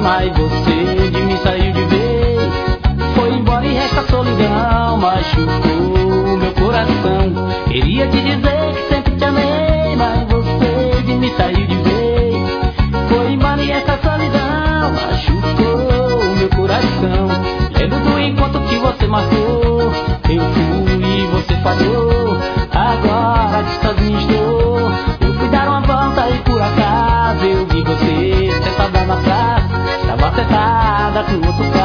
mas você de mim saiu de vez. Foi embora e resta solidão, machucou o meu coração. Queria te dizer que sempre te amei, mas você de mim saiu de vez. Foi embora e resta solidão, machucou o meu coração. Lembro do encontro que você marcou, eu fui e você falhou. Agora que sozinho estou, eu fui dar uma volta e por acaso eu vi você sentada na praça, estava sentada com outro